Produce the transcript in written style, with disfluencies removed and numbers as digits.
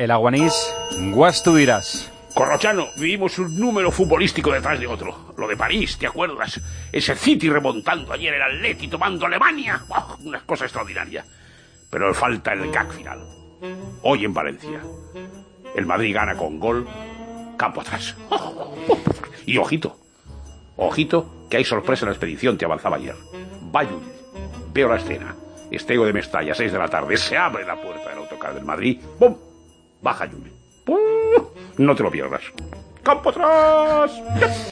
El Aguanís, guas tú dirás. Corrochano, vivimos un número futbolístico detrás de otro. Lo de París, ¿te acuerdas? Ese City remontando ayer el Atleti tomando Alemania. ¡Oh! Una cosa extraordinaria. Pero falta el gag final. Hoy en Valencia. El Madrid gana con gol, campo atrás. Y ojito, que hay sorpresa en la expedición, te avanzaba ayer. Va Llull, veo la escena. Estego de Mestalla, 6 de la tarde. Se abre la puerta del autocar del Madrid. ¡Bum! Baja Llull. ¡Pum! No te lo pierdas. ¡Campo atrás!